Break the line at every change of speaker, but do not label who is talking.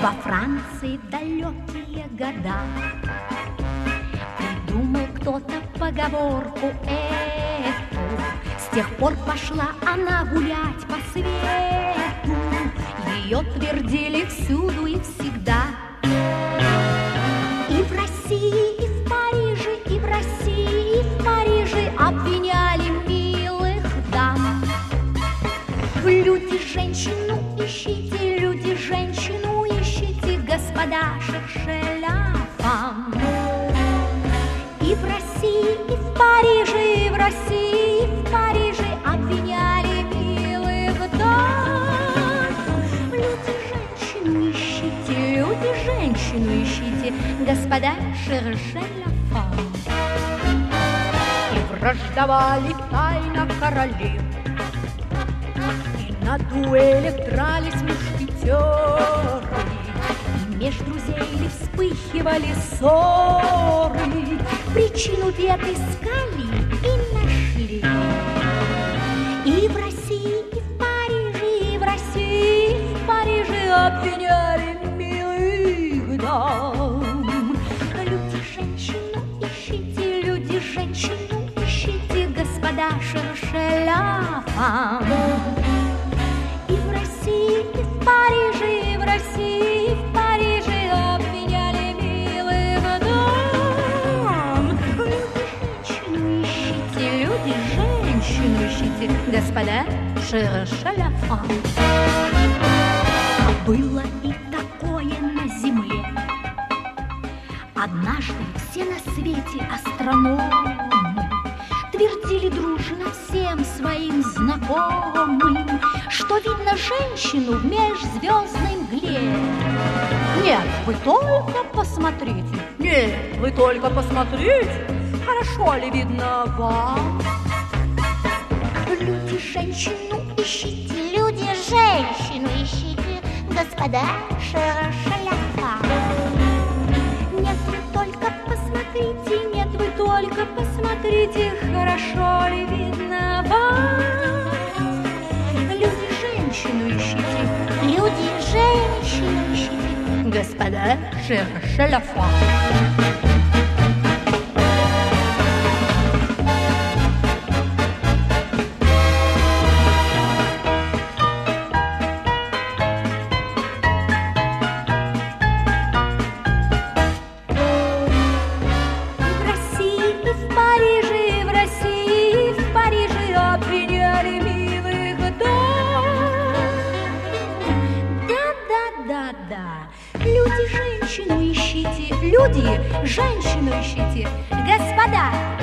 Во Франции в далекие года придумал кто-то поговорку эту. С тех пор пошла она гулять по свету. Ее твердили всюду и всегда. И в России, и в Париже, и в России, и в Париже обвиняли милых дам. Люди женщину ищите, люди женщину ищите, господа шершеляфам. И в России, и в Париже, и в России, и в Париже обвиняли милых дам. Люди женщину ищите, люди женщину ищите, господа шершеляфам. И враждовали тайно короли, на дуэлях дрались мушкетеры, и меж друзей вспыхивали ссоры. Причину бед искали и нашли. И в России, и в Париже, и в России, и в Париже обвиняли милых дам. Люди женщину ищите, люди женщину ищите, господа шершеляфам. И в России, и в Париже, и в России, и в Париже обвиняли милых дам. Люди женщину ищите, господа шершеляфам. Было и такое на земле. Однажды все на свете астрономы твердили дружно всем своим знакомым, что видно женщину в межзвездной мгле. Нет, вы только посмотрите, нет, вы только посмотрите, хорошо ли видно вам? Люди женщину ищите, люди женщину ищите, господа шершеляфам. Нет, вы только посмотрите, нет, вы только посмотрите, хорошо ли видно вам? Люди женщину ищите, люди женщину ищите, господа шершеляфам. Люди женщину ищите, люди женщину ищите, господа